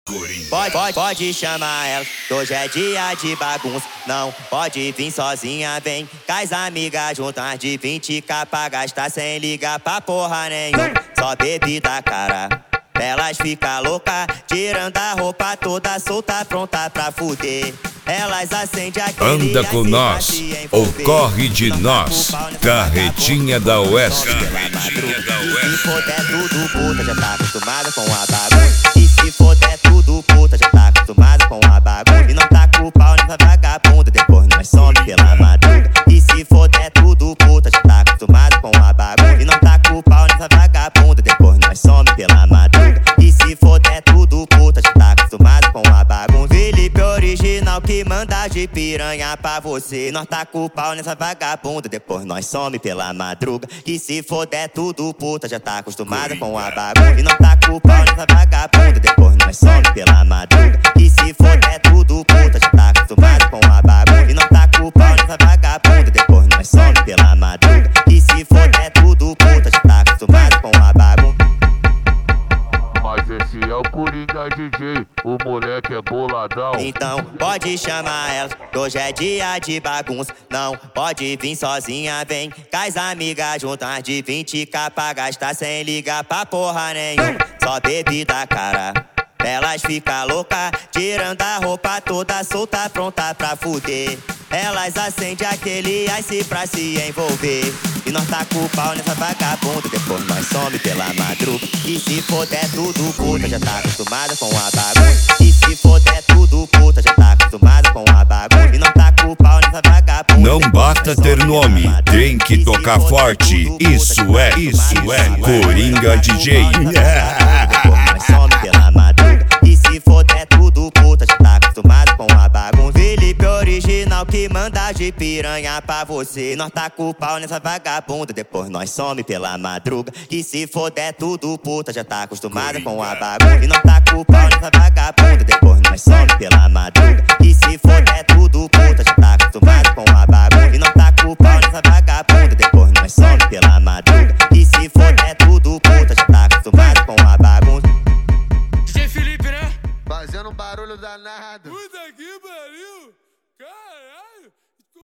Pode chamar ela, que hoje é dia de bagunça. Não pode vir sozinha, vem com as amigas juntas de 20k pra gastar sem ligar pra porra nenhuma. Só bebida cara, elas ficam loucas, tirando a roupa toda solta, pronta pra fuder. Elas acendem aquele anda com nós, ou corre de nós, Carretinha da Oeste. Se for der tudo puta, já tá acostumada com a bagunça. E se for der tudo puta, já tá acostumada com a bagunça. E não tá com o pau nessa vagabunda, depois nós some pela madruga. E se for der tudo puta, já tá acostumada com a bagunça. E não tá com o pau nessa vagabunda, depois nós some pela madruga. E se for der tudo puta, já tá acostumada com a bagunça. Felipe original que manda de piranha pra você. Nós tá com o pau nessa vagabunda, depois nós some pela madruga. E se for der tudo puta, já tá acostumada com a bagunça. E não tá com o pau nessa vagabunda, depois nós some pela madruga. E se for der tudo puta, já tá acostumada com a bagunça. E não tá com o pau nessa vagabunda, depois nós some pela madruga. E se for der tudo puta, já tá acostumada com a bagunça. Mas esse é o Coringa DJ, o moleque é boladão. Então pode chamar ela, que hoje é dia de bagunça. Não pode vir sozinha, vem com as amigas juntas de 20k pra gastar sem ligar pra porra nenhuma. Só bebida cara, elas ficam loucas, tirando a roupa toda solta, pronta pra fuder. Elas acendem aquele ice pra se envolver. E nós tá com o pau nessa vagabunda, depois nós some pela madruga. E se for der tudo puta, já tá acostumada com a bagunça. E se for der tudo puta, já tá acostumada com a bagunça. E não tá com o pau nessa vagabunda. Não basta ter nome, tem que tocar forte. Isso é Coringa DJ. Depois nós some pela madruga. E se for der tudo puta, já tá acostumado com a bagunça. Felipe original que manda de piranha pra você. Nós tá com o pau nessa vagabunda, depois nós some pela madruga. E se for der tudo puta, já tá acostumada com a bagunça. E não tá com o pau nessa vagabunda, depois nós some pela madruga. E se for der tudo